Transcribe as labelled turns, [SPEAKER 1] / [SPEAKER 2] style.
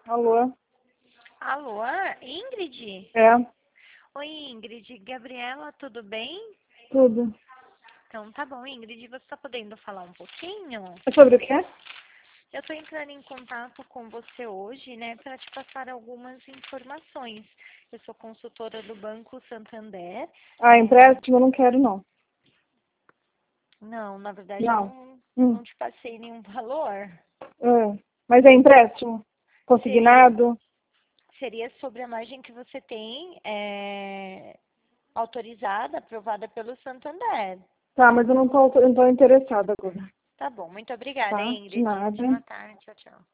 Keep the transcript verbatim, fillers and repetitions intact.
[SPEAKER 1] Alô?
[SPEAKER 2] Alô, Ingrid?
[SPEAKER 1] É,
[SPEAKER 2] Oi, Ingrid. Gabriela, tudo bem?
[SPEAKER 1] tudo.
[SPEAKER 2] Então, tá bom, Ingrid. Você está podendo falar um pouquinho?
[SPEAKER 1] É sobre o quê?
[SPEAKER 2] Eu estou entrando em contato com você hoje, né, para te passar algumas informações. Eu sou consultora do Banco Santander.
[SPEAKER 1] Ah,
[SPEAKER 2] É,
[SPEAKER 1] empréstimo eu não quero, não.
[SPEAKER 2] não, na verdade, eu
[SPEAKER 1] Não.
[SPEAKER 2] não,
[SPEAKER 1] Hum.
[SPEAKER 2] não te passei nenhum valor.
[SPEAKER 1] É. Mas é empréstimo?
[SPEAKER 2] Seria,
[SPEAKER 1] Consignado?
[SPEAKER 2] seria sobre a margem que você tem é, autorizada, aprovada pelo Santander.
[SPEAKER 1] Tá, mas eu não tô, eu não tô interessada agora.
[SPEAKER 2] Tá bom, muito obrigada,
[SPEAKER 1] Tá? De
[SPEAKER 2] Ingrid.
[SPEAKER 1] nada.
[SPEAKER 2] Ótima tarde, tchau, tchau.